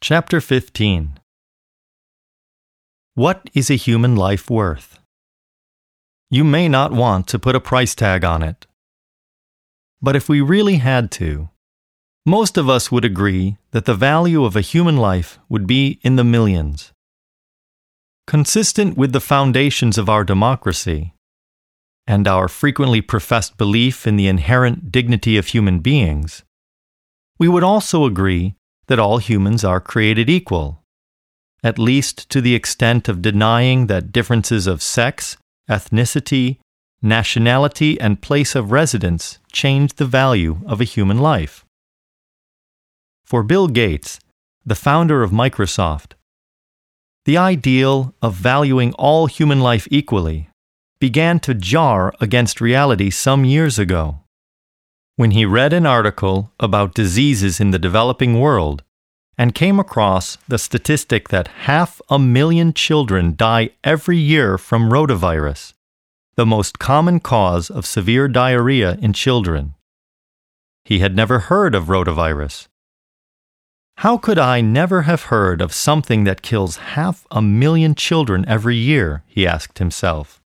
Chapter 15. What is a human life worth? You may not want to put a price tag on it. But if we really had to, most of us would agree that the value of a human life would be in the millions. Consistent with the foundations of our democracy and our frequently professed belief in the inherent dignity of human beings, we would also agree that all humans are created equal, at least to the extent of denying that differences of sex, ethnicity, nationality, and place of residence change the value of a human life. For Bill Gates, the founder of Microsoft, the ideal of valuing all human life equally began to jar against reality some years ago, when he read an article about diseases in the developing world and came across the statistic that 500,000 children die every year from rotavirus, the most common cause of severe diarrhea in children. He had never heard of rotavirus. How could I never have heard of something that kills 500,000 children every year, he asked himself.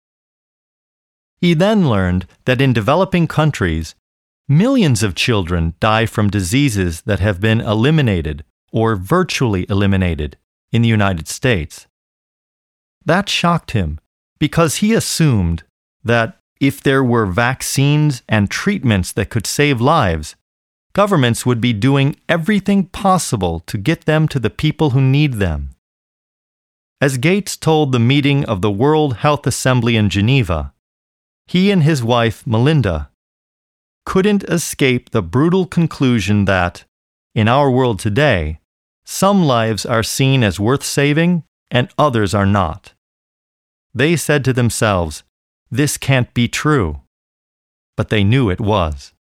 He then learned that in developing countries, millions of children die from diseases that have been eliminated or virtually eliminated in the United States. That shocked him because he assumed that if there were vaccines and treatments that could save lives, governments would be doing everything possible to get them to the people who need them. As Gates told the meeting of the World Health Assembly in Geneva, he and his wife, Melinda, couldn't escape the brutal conclusion that, in our world today, some lives are seen as worth saving and others are not. They said to themselves, "This can't be true." But they knew it was.